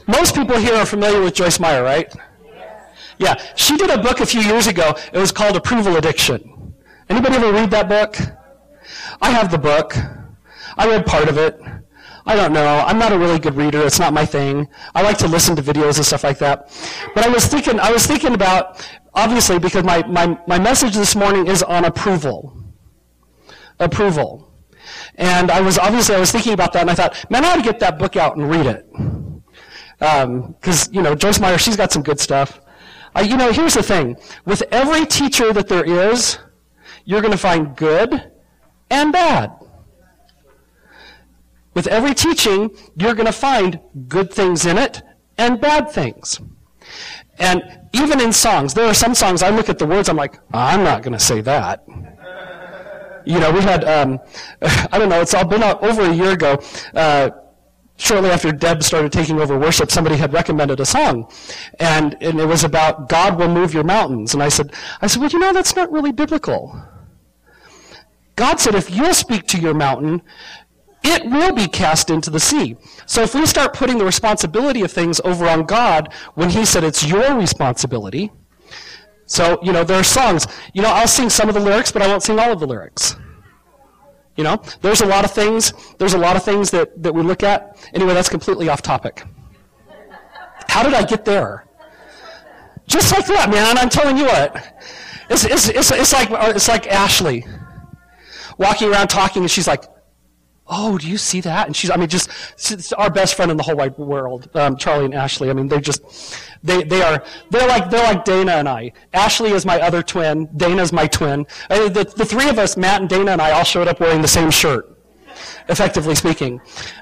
Most people here are familiar with Joyce Meyer, right? Yeah. She did a book a few years ago. It was called Approval Addiction. Anybody ever read that book? I have the book. I read part of it. I don't know. I'm not a really good reader. It's not my thing. I like to listen to videos and stuff like that. But I was thinking about, obviously, because my message this morning is on approval. Approval. And I was thinking about that, and I thought, man, I ought to get that book out and read it. Because, Joyce Meyer, she's got some good stuff. Here's the thing. With every teacher that there is, you're going to find good and bad. With every teaching, you're going to find good things in it and bad things. And even in songs, there are some songs, I look at the words, I'm like, I'm not going to say that. We had, I don't know, it's all been over a year ago, shortly after Deb started taking over worship, somebody had recommended a song. And it was about God will move your mountains. And I said, well, that's not really biblical. God said, if you'll speak to your mountain, it will be cast into the sea. So if we start putting the responsibility of things over on God, when he said it's your responsibility, so, there are songs, I'll sing some of the lyrics, but I won't sing all of the lyrics. There's a lot of things that we look at. Anyway, that's completely off topic. How did I get there? Just like that, man, I'm telling you what. It's like Ashley walking around talking, and she's like, oh, do you see that? And she's our best friend in the whole wide world, Charlie and Ashley. They're like Dana and I. Ashley is my other twin. Dana's my twin. The three of us, Matt and Dana and I, all showed up wearing the same shirt, effectively speaking.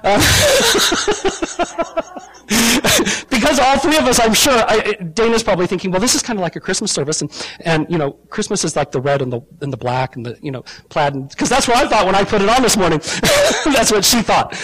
Because all three of us, I'm sure, Dana's probably thinking, well, this is kind of like a Christmas service, and Christmas is like the red and the black and the plaid, because that's what I thought when I put it on this morning. That's what she thought.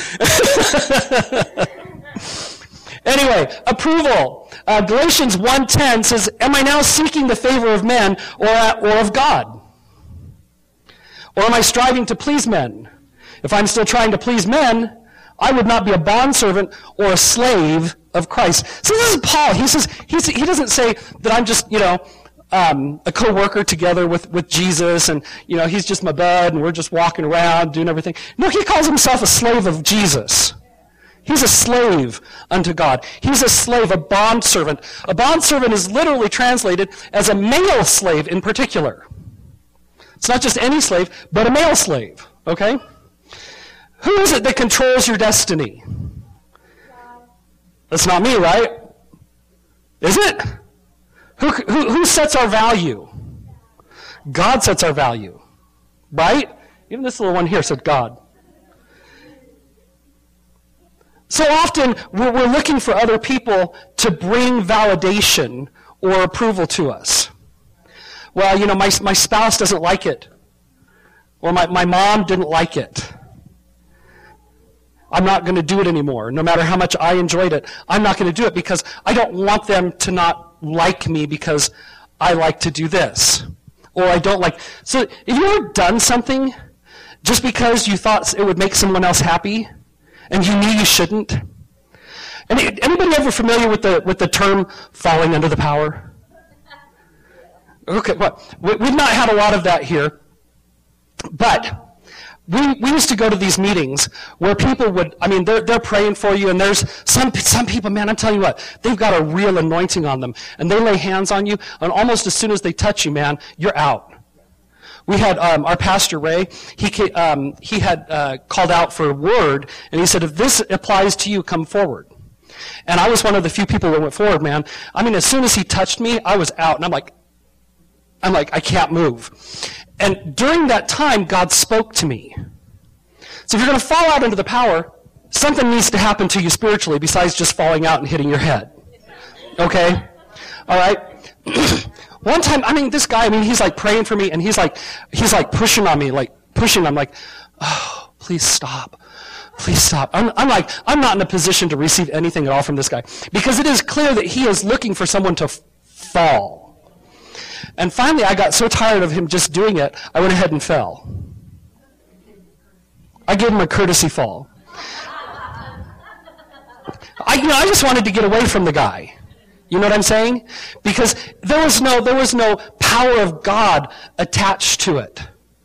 Anyway, approval. Galatians 1:10 says, am I now seeking the favor of men or of God? Or am I striving to please men? If I'm still trying to please men, I would not be a bondservant or a slave of Christ. So this is Paul. He says he doesn't say that I'm just, a co-worker together with Jesus, and he's just my bud, and we're just walking around doing everything. No, he calls himself a slave of Jesus. He's a slave unto God. He's a slave, a bondservant. A bondservant is literally translated as a male slave in particular. It's not just any slave, but a male slave. Okay? Who is it that controls your destiny? That's not me, right? Is it? Who sets our value? God sets our value. Right? Even this little one here said God. So often, we're looking for other people to bring validation or approval to us. Well, my spouse doesn't like it. Or my mom didn't like it. I'm not going to do it anymore. No matter how much I enjoyed it, I'm not going to do it because I don't want them to not like me because I like to do this. Or I don't like... So, have you ever done something just because you thought it would make someone else happy and you knew you shouldn't? Anybody ever familiar with the term falling under the power? Okay, well, we've not had a lot of that here, but... We used to go to these meetings where people would, they're praying for you, and there's some people, man, I'm telling you what, they've got a real anointing on them, and they lay hands on you, and almost as soon as they touch you, man, you're out. We had our pastor, Ray, he had called out for a word, and he said, if this applies to you, come forward. And I was one of the few people that went forward, man. As soon as he touched me, I was out, and I'm like, I can't move. And during that time, God spoke to me. So if you're going to fall out under the power, something needs to happen to you spiritually besides just falling out and hitting your head. Okay? All right? One time, this guy, he's like praying for me, and he's like pushing on me, I'm like, oh, please stop. Please stop. I'm not in a position to receive anything at all from this guy. Because it is clear that he is looking for someone to fall. And finally, I got so tired of him just doing it, I went ahead and fell. I gave him a courtesy fall. I I just wanted to get away from the guy. You know what I'm saying? Because there was no power of God attached to it.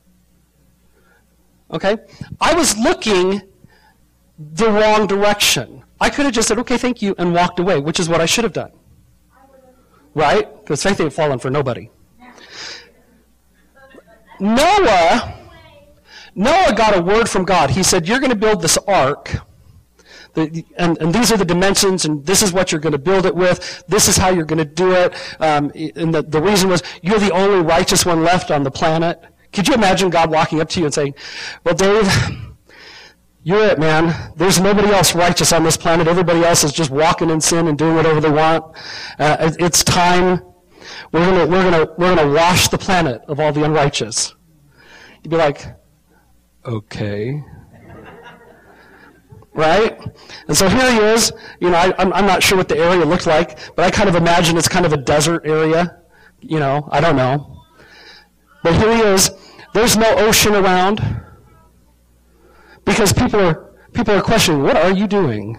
Okay? I was looking the wrong direction. I could have just said, okay, thank you, and walked away, which is what I should have done. Right? Because faith ain't fallen for nobody. Noah got a word from God. He said, you're going to build this ark. And these are the dimensions, and this is what you're going to build it with. This is how you're going to do it. And the reason was, you're the only righteous one left on the planet. Could you imagine God walking up to you and saying, well, Dave, you're it, man. There's nobody else righteous on this planet. Everybody else is just walking in sin and doing whatever they want. It's time. We're gonna wash the planet of all the unrighteous. You'd be like, okay. Right? And so here he is. I'm not sure what the area looked like, but I kind of imagine it's kind of a desert area. I don't know. But here he is. There's no ocean around. Because people are questioning, what are you doing?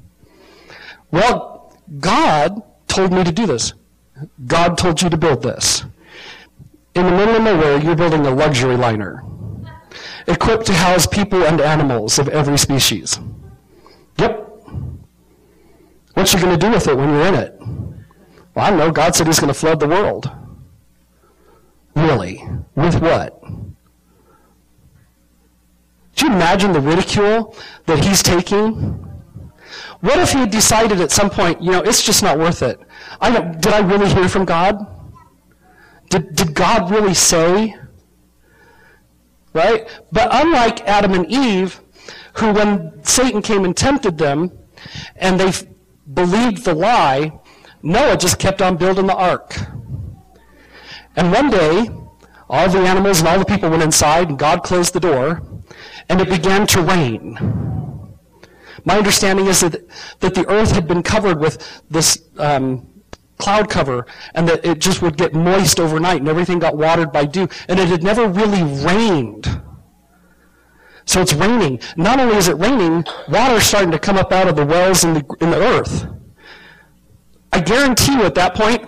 Well, God told me to do this. God told you to build this. In the middle of nowhere, you're building a luxury liner, equipped to house people and animals of every species. Yep. What you going to do with it when you're in it? Well, I don't know. God said he's going to flood the world. Really? With what? Do you imagine the ridicule that he's taking? What if he had decided at some point, it's just not worth it? Did I really hear from God? Did God really say? Right? But unlike Adam and Eve, who when Satan came and tempted them, and they believed the lie, Noah just kept on building the ark. And one day, all the animals and all the people went inside, and God closed the door, and it began to rain. My understanding is that the earth had been covered with this cloud cover, and that it just would get moist overnight, and everything got watered by dew, and it had never really rained. So it's raining. Not only is it raining, water's starting to come up out of the wells in the earth. I guarantee you at that point,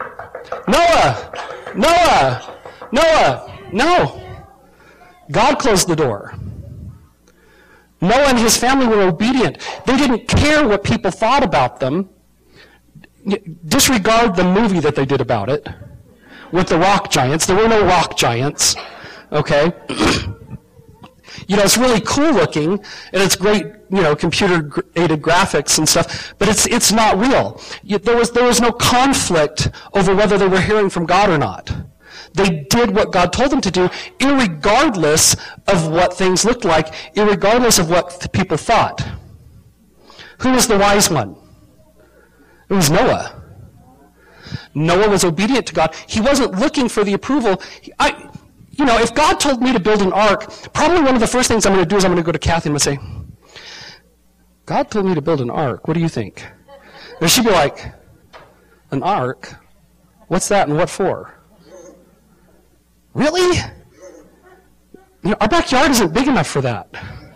Noah, no. God closed the door. Noah and his family were obedient. They didn't care what people thought about them. Disregard the movie that they did about it with the rock giants. There were no rock giants. Okay? It's really cool looking, and it's great, computer-aided graphics and stuff, but it's not real. There was no conflict over whether they were hearing from God or not. They did what God told them to do, irregardless of what things looked like, irregardless of what the people thought. Who was the wise one? It was Noah. Noah was obedient to God. He wasn't looking for the approval. If God told me to build an ark, probably one of the first things I'm going to do is I'm going to go to Kathy and I'm going to say, God told me to build an ark. What do you think? And she'd be like, an ark? What's that and what for? Really? Our backyard isn't big enough for that.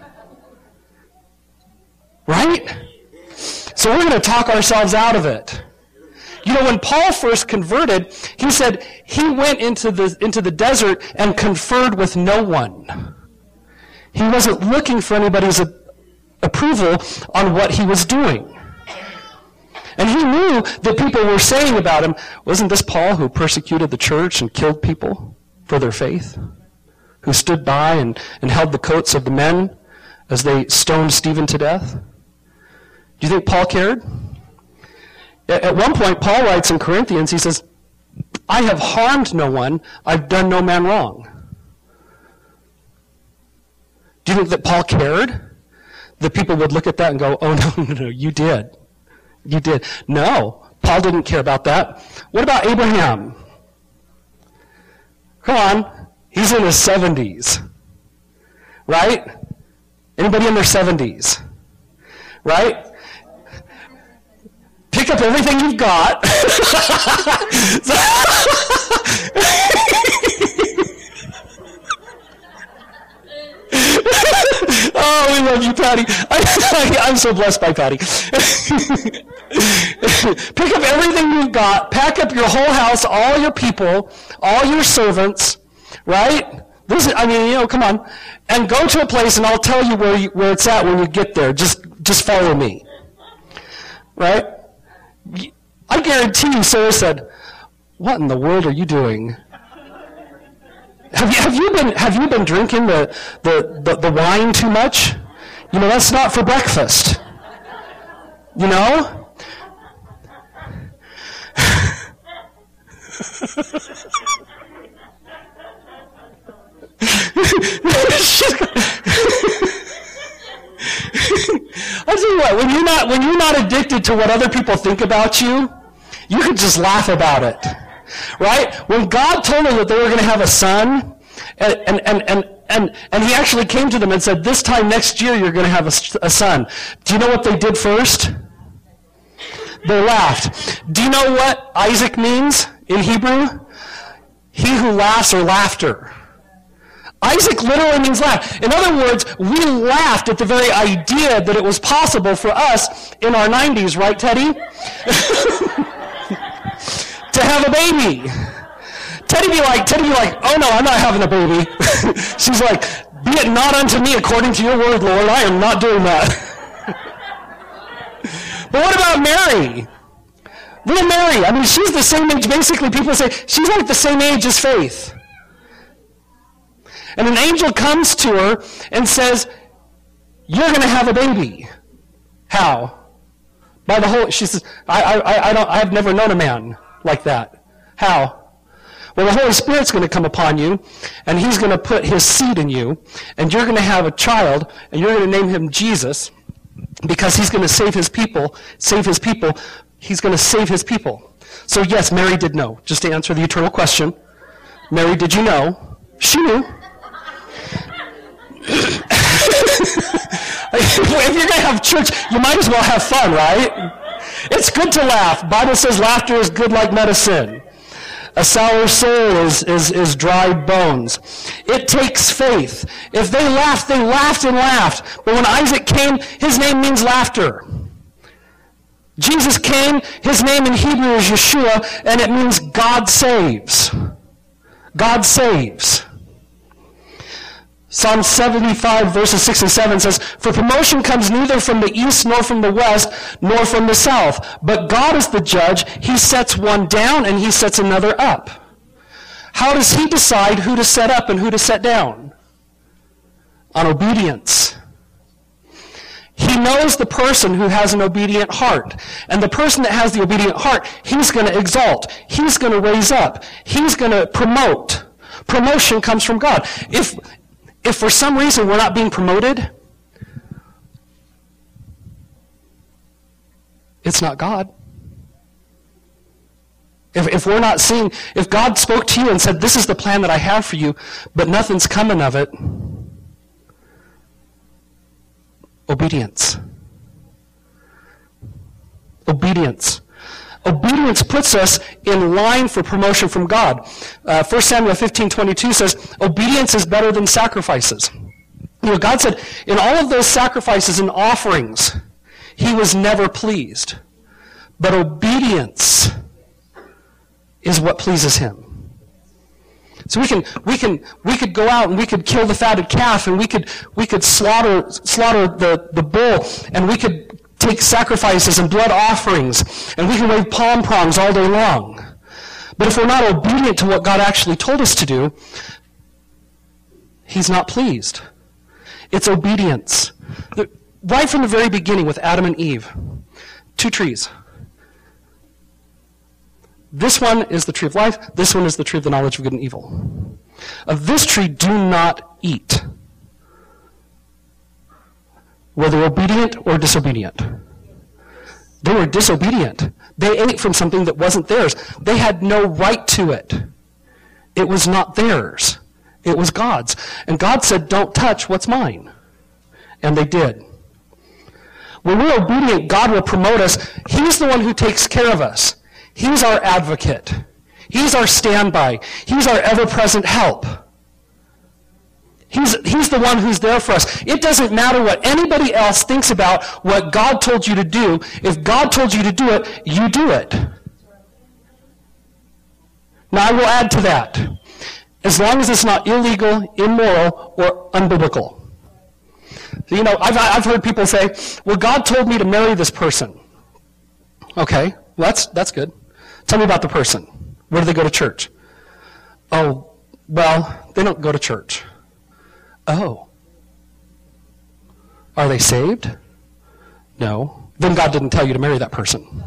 Right? So we're going to talk ourselves out of it. When Paul first converted, he said he went into the desert and conferred with no one. He wasn't looking for anybody's approval on what he was doing. And he knew that people were saying about him, wasn't this Paul who persecuted the church and killed people for their faith? Who stood by and held the coats of the men as they stoned Stephen to death? Do you think Paul cared? At one point, Paul writes in Corinthians, he says, I have harmed no one, I've done no man wrong. Do you think that Paul cared? That people would look at that and go, oh, no, you did. You did. No, Paul didn't care about that. What about Abraham? Come on, he's in his 70s. Right? Anybody in their 70s? Right? Pick up everything you've got. Oh, we love you, Patty. I'm so blessed by Patty. Pick up everything you've got, pack up your whole house, all your people, all your servants, right? Come on. And go to a place and I'll tell you where it's at when you get there. Just follow me. Right? I guarantee you Sarah said, what in the world are you doing? Have you been drinking the wine too much? That's not for breakfast. I'll tell you what, when you're not addicted to what other people think about you, you can just laugh about it. Right? When God told them that they were going to have a son, and he actually came to them and said, this time next year you're going to have a son. Do you know what they did first? They laughed. Do you know what Isaac means in Hebrew? He who laughs or laughter. Isaac literally means laugh. In other words, we laughed at the very idea that it was possible for us in our 90s, right, Teddy? To have a baby. Teddy be like, oh no, I'm not having a baby. She's like, be it not unto me according to your word, Lord. I am not doing that. But what about Mary? Little Mary, she's the same age. Basically, people say she's like the same age as Faith. And an angel comes to her and says, you're going to have a baby. How? By the Holy. She says, I've never known a man like that. How? Well, the Holy Spirit's going to come upon you, and he's going to put his seed in you, and you're going to have a child, and you're going to name him Jesus, because he's going to save his people. He's going to save his people. So yes, Mary did know. Just to answer the eternal question, Mary, did you know? She knew. If you're going to have church, you might as well have fun, right? It's good to laugh. The Bible says laughter is good like medicine. A sour soul is dry bones. It takes faith. If they laughed and laughed. But when Isaac came, his name means laughter. Jesus came, his name in Hebrew is Yeshua, and it means God saves. God saves. Psalm 75, verses 6 and 7 says, for promotion comes neither from the east, nor from the west, nor from the south. But God is the judge. He sets one down, and he sets another up. How does he decide who to set up and who to set down? On obedience. He knows the person who has an obedient heart. And the person that has the obedient heart, he's going to exalt. He's going to raise up. He's going to promote. Promotion comes from God. If for some reason we're not being promoted, it's not God. If we're not seeing, if God spoke to you and said, this is the plan that I have for you, but nothing's coming of it, obedience. Obedience. Obedience puts us in line for promotion from God. 1 Samuel 15:22 says, obedience is better than sacrifices. God said, in all of those sacrifices and offerings, he was never pleased. But obedience is what pleases him. So we could go out and we could kill the fatted calf, and we could slaughter the bull, and we could take sacrifices and blood offerings, and we can wave palm prongs all day long. But if we're not obedient to what God actually told us to do, he's not pleased. It's obedience. Right from the very beginning with Adam and Eve, 2 trees. This one is the tree of life. This one is the tree of the knowledge of good and evil. Of this tree do not eat, whether obedient or disobedient. They were disobedient. They ate from something that wasn't theirs. They had no right to it. It was not theirs. It was God's. And God said, don't touch what's mine. And they did. When we're obedient, God will promote us. He's the one who takes care of us. He's our advocate. He's our standby. He's our ever-present help. He's the one who's there for us. It doesn't matter what anybody else thinks about what God told you to do. If God told you to do it, you do it. Now, I will add to that. As long as it's not illegal, immoral, or unbiblical. You know, I've heard people say, well, God told me to marry this person. Okay, well, that's good. Tell me about the person. Where do they go to church? Oh, well, they don't go to church. Oh. Are they saved? No. Then God didn't tell you to marry that person.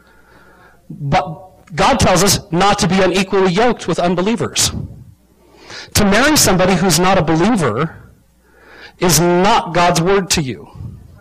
But God tells us not to be unequally yoked with unbelievers. To marry somebody who's not a believer is not God's word to you.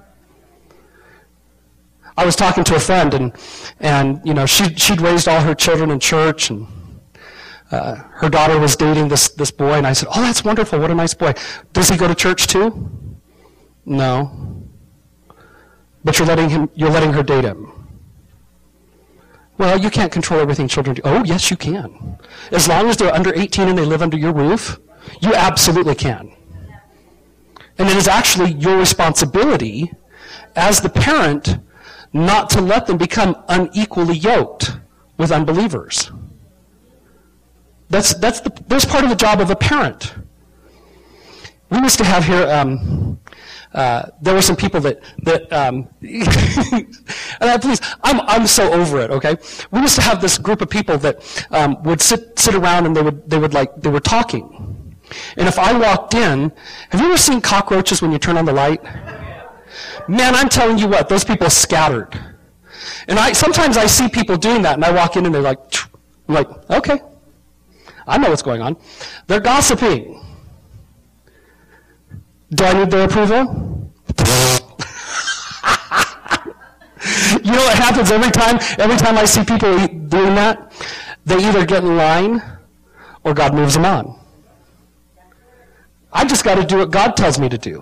I was talking to a friend, and you know, she'd raised all her children in church, and her daughter was dating this boy, and I said, "Oh, that's wonderful! What a nice boy. Does he go to church too?" No. But you're letting her date him. Well, you can't control everything children do. Oh, yes, you can. As long as they're under 18 and they live under your roof, you absolutely can. And it is actually your responsibility as the parent not to let them become unequally yoked with unbelievers. That's part of the job of a parent. We used to have here, there were some people that please, I'm so over it, okay? We used to have this group of people that would sit around and they were talking. And if I walked in, have you ever seen cockroaches when you turn on the light? Man, I'm telling you what, those people scattered. And sometimes I see people doing that, and I walk in and they're like, I'm like, okay, I know what's going on. They're gossiping. Do I need their approval? You know what happens every time I see people doing that? They either get in line or God moves them on. I just got to do what God tells me to do.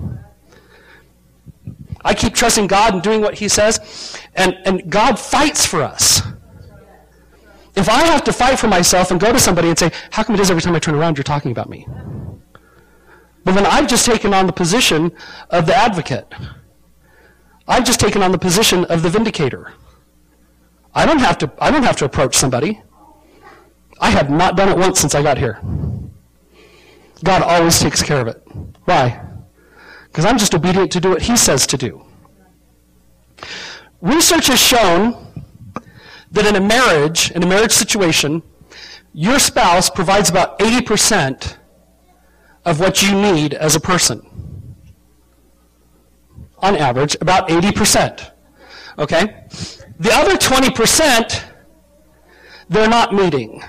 I keep trusting God and doing what He says, and God fights for us. If I have to fight for myself and go to somebody and say, how come it is every time I turn around you're talking about me? Well, then I've just taken on the position of the advocate. I've just taken on the position of the vindicator. I don't have to approach somebody. I have not done it once since I got here. God always takes care of it. Why? Because I'm just obedient to do what He says to do. Research has shown that in a marriage situation, your spouse provides about 80% of what you need as a person. On average, about 80%. Okay? The other 20%, they're not meeting.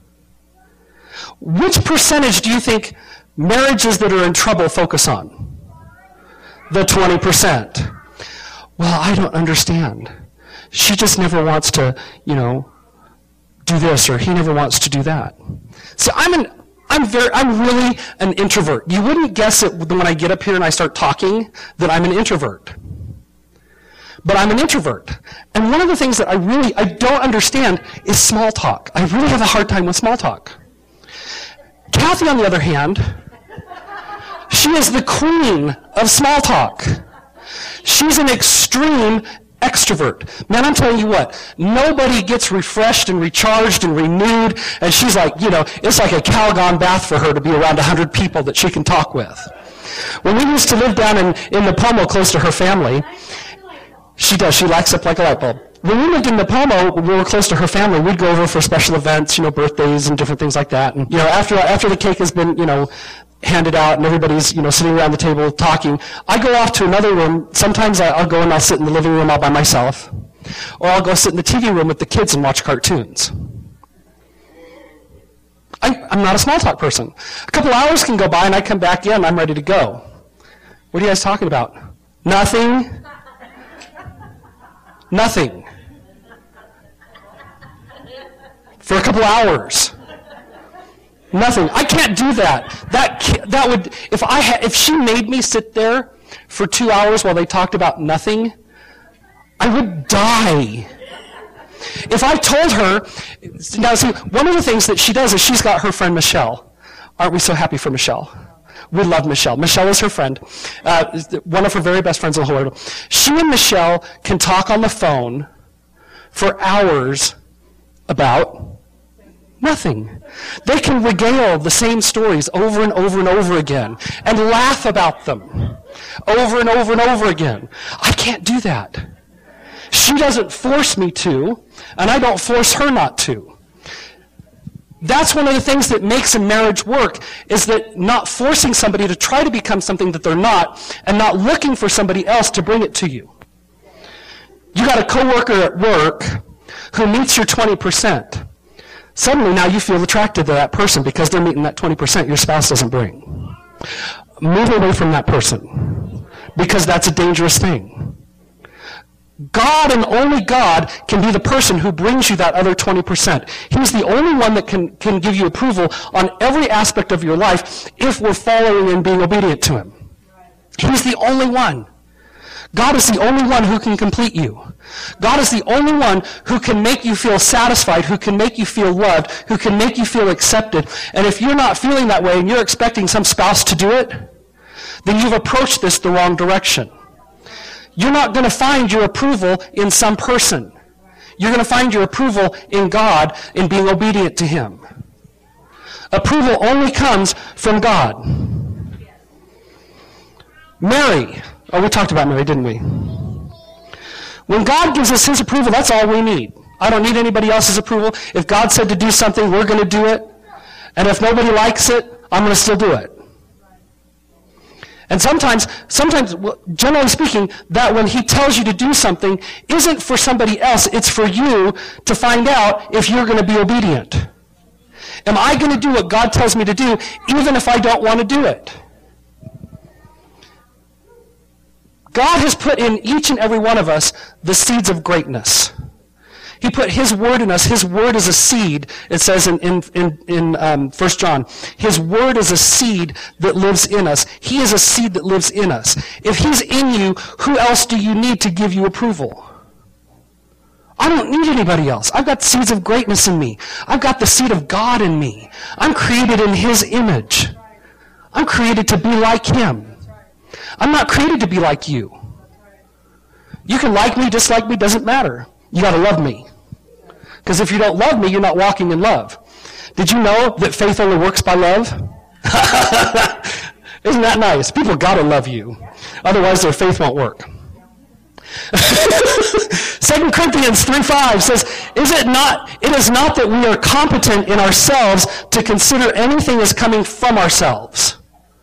Which percentage do you think marriages that are in trouble focus on? The 20%. Well, I don't understand. She just never wants to, do this, or he never wants to do that. So I'm really an introvert. You wouldn't guess it when I get up here and I start talking that I'm an introvert. But I'm an introvert. And one of the things that I don't understand is small talk. I really have a hard time with small talk. Kathy, on the other hand, she is the queen of small talk. She's an extreme extrovert. Man, I'm telling you what, nobody gets refreshed and recharged and renewed, and she's like, it's like a Calgon bath for her to be around 100 people that she can talk with. When we used to live down in Napomo close to her family, she lights up like a light bulb. When we lived in Napomo, we were close to her family, we'd go over for special events, birthdays and different things like that. And, after the cake has been, handed out and everybody's, sitting around the table talking, I go off to another room. Sometimes I'll go and I'll sit in the living room all by myself. Or I'll go sit in the TV room with the kids and watch cartoons. I'm not a small talk person. A couple hours can go by and I come back in and I'm ready to go. What are you guys talking about? Nothing. Nothing. For a couple hours. Nothing. I can't do that. That would, if she made me sit there for 2 hours while they talked about nothing, I would die. If I told her, now see, one of the things that she does is she's got her friend Michelle. Aren't we so happy for Michelle? We love Michelle. Michelle is her friend, one of her very best friends in the whole world. She and Michelle can talk on the phone for hours about nothing. They can regale the same stories over and over and over again and laugh about them over and over and over again. I can't do that. She doesn't force me to, and I don't force her not to. That's one of the things that makes a marriage work, is that not forcing somebody to try to become something that they're not, and not looking for somebody else to bring it to you. You got a coworker at work who meets your 20%. Suddenly now you feel attracted to that person because they're meeting that 20% your spouse doesn't bring. Move away from that person, because that's a dangerous thing. God and only God can be the person who brings you that other 20%. He's the only one that can give you approval on every aspect of your life if we're following and being obedient to Him. He's the only one. God is the only one who can complete you. God is the only one who can make you feel satisfied, who can make you feel loved, who can make you feel accepted. And if you're not feeling that way and you're expecting some spouse to do it, then you've approached this the wrong direction. You're not going to find your approval in some person. You're going to find your approval in God, in being obedient to Him. Approval only comes from God. Mary. Oh, we talked about Mary, didn't we? When God gives us His approval, that's all we need. I don't need anybody else's approval. If God said to do something, we're going to do it. And if nobody likes it, I'm going to still do it. And sometimes, generally speaking, that when He tells you to do something isn't for somebody else, it's for you to find out if you're going to be obedient. Am I going to do what God tells me to do, even if I don't want to do it? God has put in each and every one of us the seeds of greatness. He put His Word in us. His Word is a seed, it says in 1 John. His Word is a seed that lives in us. He is a seed that lives in us. If He's in you, who else do you need to give you approval? I don't need anybody else. I've got seeds of greatness in me. I've got the seed of God in me. I'm created in His image. I'm created to be like Him. I'm not created to be like you. You can like me, dislike me, doesn't matter. You got to love me. Because if you don't love me, you're not walking in love. Did you know that faith only works by love? Isn't that nice? People got to love you. Otherwise, their faith won't work. 2 Corinthians 3:5 says, it is not that we are competent in ourselves to consider anything as coming from ourselves.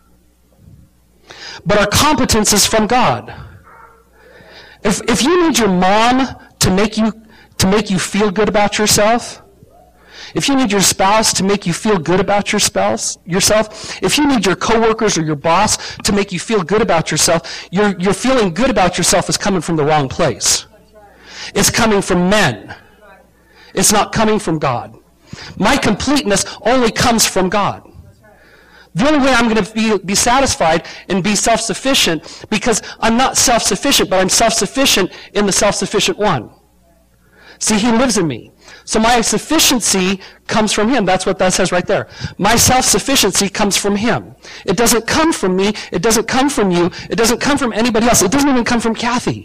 But our competence is from God. If you need your mom to make you feel good about yourself, if you need your spouse to make you feel good about yourself, if you need your coworkers or your boss to make you feel good about yourself, your feeling good about yourself is coming from the wrong place. It's coming from men. It's not coming from God. My completeness only comes from God. The only way I'm going to be satisfied and be self-sufficient, because I'm not self-sufficient, but I'm self-sufficient in the self-sufficient one. See, He lives in me. So my sufficiency comes from Him. That's what that says right there. My self-sufficiency comes from Him. It doesn't come from me. It doesn't come from you. It doesn't come from anybody else. It doesn't even come from Kathy.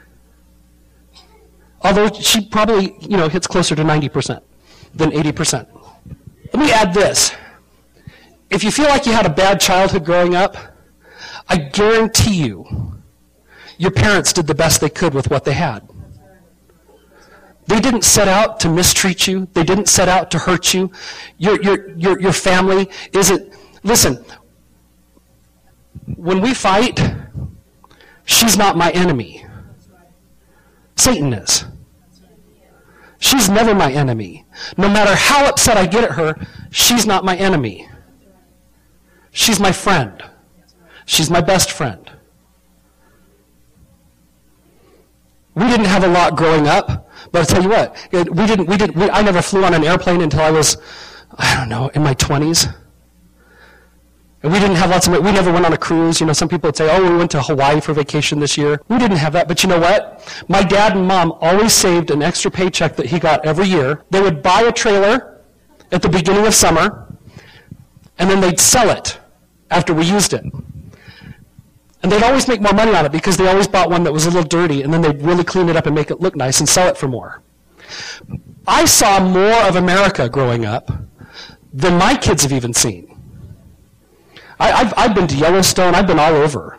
Although she probably, hits closer to 90% than 80%. Let me add this. If you feel like you had a bad childhood growing up, I guarantee you, your parents did the best they could with what they had. They didn't set out to mistreat you. They didn't set out to hurt you. Your family isn't... Listen, when we fight, she's not my enemy. Satan is. She's never my enemy. No matter how upset I get at her, she's not my enemy. She's my friend. She's my best friend. We didn't have a lot growing up, but I'll tell you what, I never flew on an airplane until I was, in my 20s. And we didn't have we never went on a cruise. Some people would say, we went to Hawaii for vacation this year. We didn't have that, but you know what? My dad and mom always saved an extra paycheck that he got every year. They would buy a trailer at the beginning of summer, and then they'd sell it after we used it. And they'd always make more money on it because they always bought one that was a little dirty, and then they'd really clean it up and make it look nice and sell it for more. I saw more of America growing up than my kids have even seen. I've been to Yellowstone. I've been all over.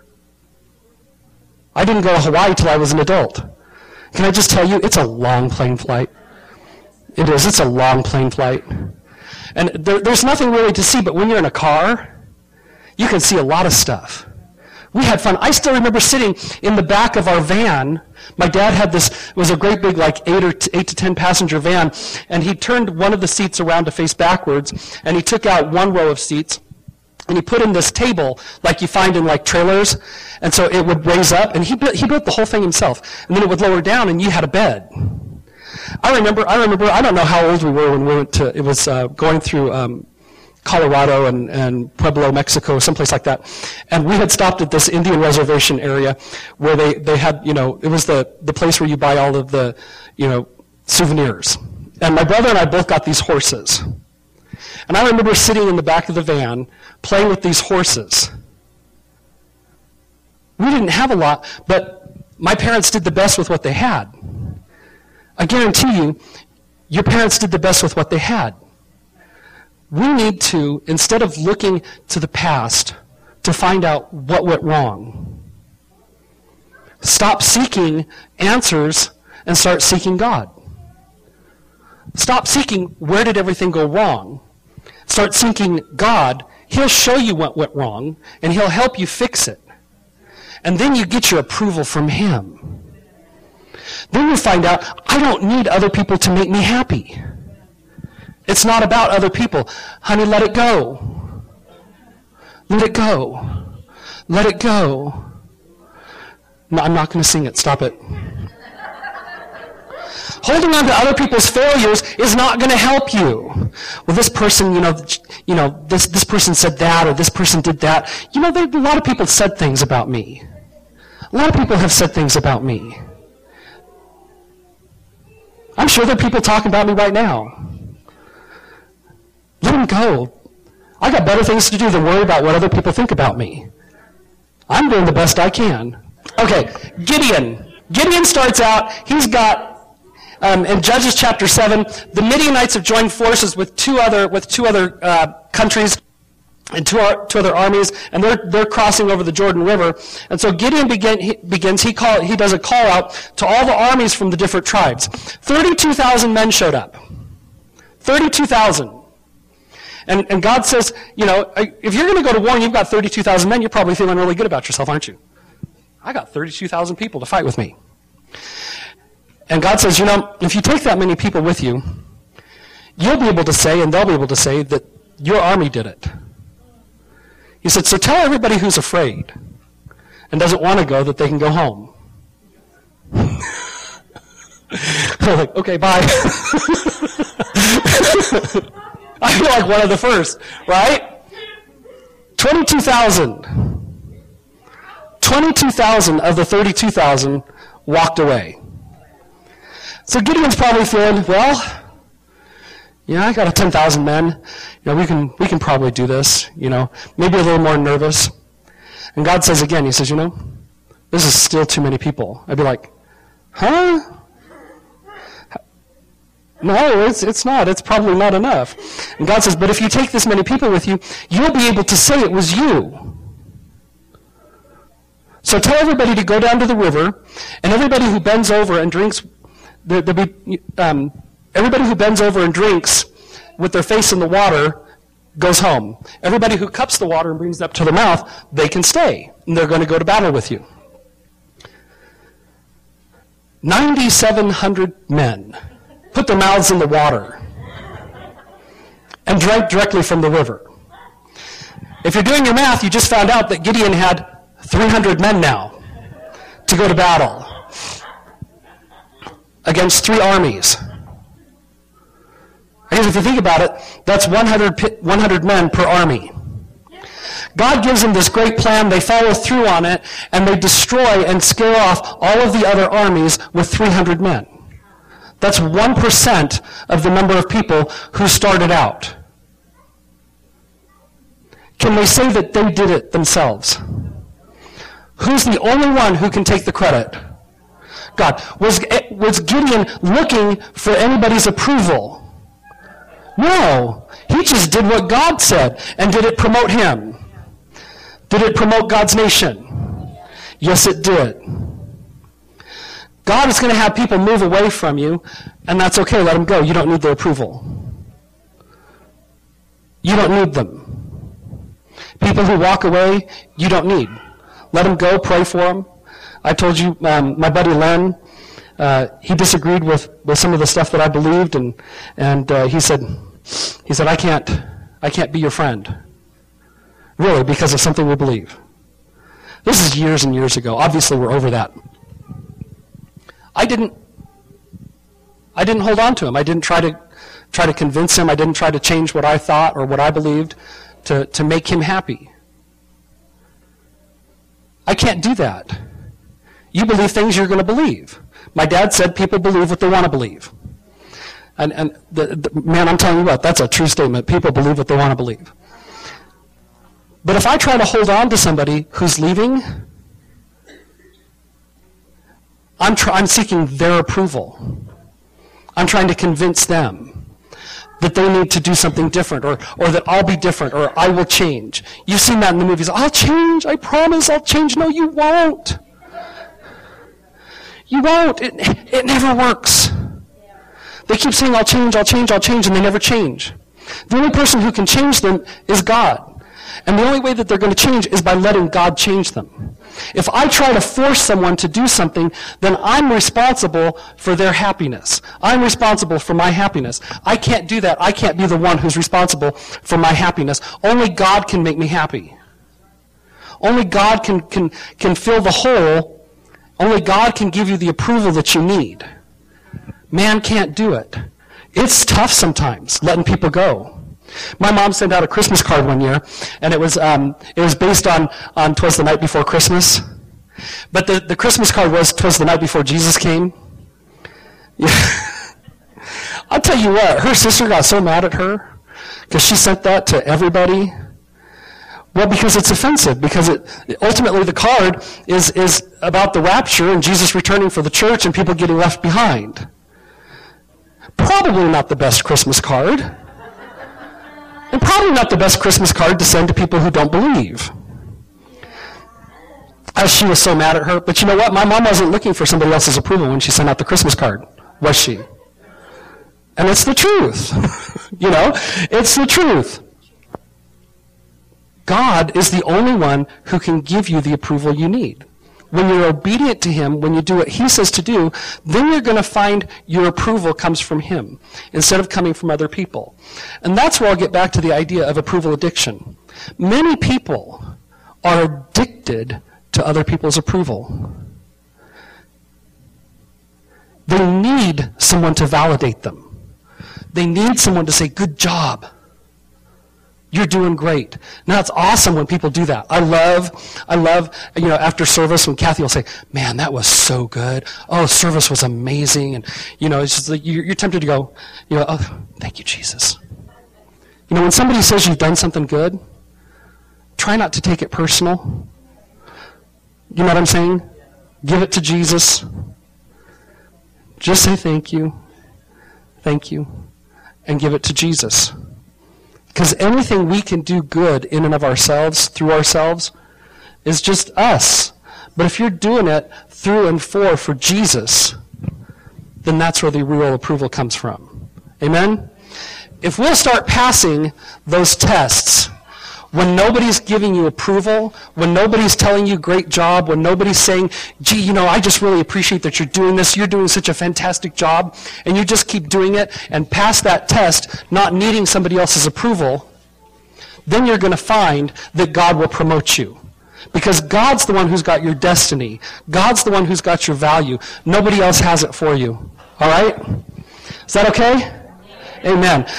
I didn't go to Hawaii till I was an adult. Can I just tell you, it's a long plane flight. It is. It's a long plane flight. And there's nothing really to see, but when you're in a car, you can see a lot of stuff. We had fun. I still remember sitting in the back of our van. My dad had this, it was a great big, like 8 to 10 passenger van, and he turned one of the seats around to face backwards, and he took out one row of seats, and he put in this table like you find in like trailers, and so it would raise up, and he built the whole thing himself, and then it would lower down, and you had a bed. I remember, I don't know how old we were when we went to, it was going through Colorado and Pueblo, Mexico, someplace like that. And we had stopped at this Indian reservation area where they had, it was the place where you buy all of the, souvenirs. And my brother and I both got these horses. And I remember sitting in the back of the van playing with these horses. We didn't have a lot, but my parents did the best with what they had. I guarantee you, your parents did the best with what they had. We need to, instead of looking to the past to find out what went wrong, stop seeking answers and start seeking God. Stop seeking where did everything go wrong. Start seeking God. He'll show you what went wrong, and He'll help you fix it. And then you get your approval from Him. Then you find out, I don't need other people to make me happy. It's not about other people. Honey, let it go. Let it go. Let it go. No, I'm not going to sing it. Stop it. Holding on to other people's failures is not going to help you. Well, this person, this person said that, or this person did that. A lot of people said things about me. A lot of people have said things about me. I'm sure there are people talking about me right now. Let them go. I got better things to do than worry about what other people think about me. I'm doing the best I can. Okay, Gideon. Gideon starts out, he's got, in Judges chapter 7, the Midianites have joined forces with two other countries and two other armies, and they're crossing over the Jordan River. And so Gideon he does a call out to all the armies from the different tribes. 32,000 men showed up. 32,000. And God says, if you're going to go to war and you've got 32,000 men, you're probably feeling really good about yourself, aren't you? I got 32,000 people to fight with me. And God says, if you take that many people with you, you'll be able to say, and they'll be able to say, that your army did it. He said, so tell everybody who's afraid and doesn't want to go that they can go home. They're like, okay, bye. I feel like one of the first, right? 22,000. 22,000 of the 32,000 walked away. So Gideon's probably feeling, well, I got 10,000 men. We can probably do this. Maybe a little more nervous. And God says again, He says, this is still too many people. I'd be like, huh? No, it's not. It's probably not enough. And God says, but if you take this many people with you, you'll be able to say it was you. So tell everybody to go down to the river, and everybody who bends over and drinks, everybody who bends over and drinks with their face in the water goes home. Everybody who cups the water and brings it up to their mouth, they can stay, and they're going to go to battle with you. 9,700 men put their mouths in the water and drank directly from the river. If you're doing your math, you just found out that Gideon had 300 men now to go to battle against 3 armies. I guess if you think about it, that's 100 men per army. God gives them this great plan, they follow through on it, and they destroy and scare off all of the other armies with 300 men. That's 1% of the number of people who started out. can they say that they did it themselves? Who's the only one who can take the credit? God. Was Gideon looking for anybody's approval? No. He just did what God said. And did it promote him? Did it promote God's nation? Yes, it did. God is going to have people move away from you, and that's okay. Let them go. You don't need their approval. You don't need them. People who walk away, you don't need. Let them go. Pray for them. I told you, my buddy Len, he disagreed with some of the stuff that I believed, and he said, I can't be your friend, really, because of something we believe. This is years and years ago. Obviously, we're over that. I didn't hold on to him. I didn't try to convince him. I didn't try to change what I thought or what I believed to make him happy. I can't do that. You believe things you're going to believe. My dad said people believe what they want to believe. And man, I'm telling you what, that's a true statement. People believe what they want to believe. But if I try to hold on to somebody who's leaving, I'm seeking their approval. I'm trying to convince them that they need to do something different, or that I'll be different, or I will change. You've seen that in the movies. I'll change. I promise I'll change. No, you won't. You won't. It never works. They keep saying, I'll change, I'll change, I'll change, and they never change. The only person who can change them is God. And the only way that they're going to change is by letting God change them. If I try to force someone to do something, then I'm responsible for their happiness. I'm responsible for my happiness. I can't do that. I can't be the one who's responsible for my happiness. Only God can make me happy. Only God can fill the hole. Only God can give you the approval that you need. Man can't do it. It's tough sometimes, letting people go. My mom sent out a Christmas card one year, and it was based on 'Twas the Night Before Christmas. But the Christmas card was 'Twas the Night Before Jesus Came. Yeah. I'll tell you what, her sister got so mad at her because she sent that to everybody. Well, because it's offensive, because ultimately the card is about the rapture and Jesus returning for the church and people getting left behind. Probably not the best Christmas card. And probably not the best Christmas card to send to people who don't believe. As she was so mad at her. But you know what? My mom wasn't looking for somebody else's approval when she sent out the Christmas card, was she? And it's the truth. You know, it's the truth. God is the only one who can give you the approval you need. When you're obedient to Him, when you do what He says to do, then you're going to find your approval comes from Him instead of coming from other people. And that's where I'll get back to the idea of approval addiction. Many people are addicted to other people's approval. They need someone to validate them. They need someone to say, good job. You're doing great. Now, it's awesome when people do that. I love, after service when Kathy will say, man, that was so good. Oh, service was amazing. And, it's just like you're tempted to go, oh, thank you, Jesus. When somebody says you've done something good, try not to take it personal. You know what I'm saying? Give it to Jesus. Just say thank you, and give it to Jesus. Because anything we can do good in and of ourselves, through ourselves, is just us. But if you're doing it through and for Jesus, then that's where the real approval comes from. Amen? If we'll start passing those tests, when nobody's giving you approval, when nobody's telling you great job, when nobody's saying, gee, I just really appreciate that you're doing this, you're doing such a fantastic job, and you just keep doing it and pass that test, not needing somebody else's approval, then you're going to find that God will promote you. Because God's the one who's got your destiny. God's the one who's got your value. Nobody else has it for you. All right? Is that okay? Amen.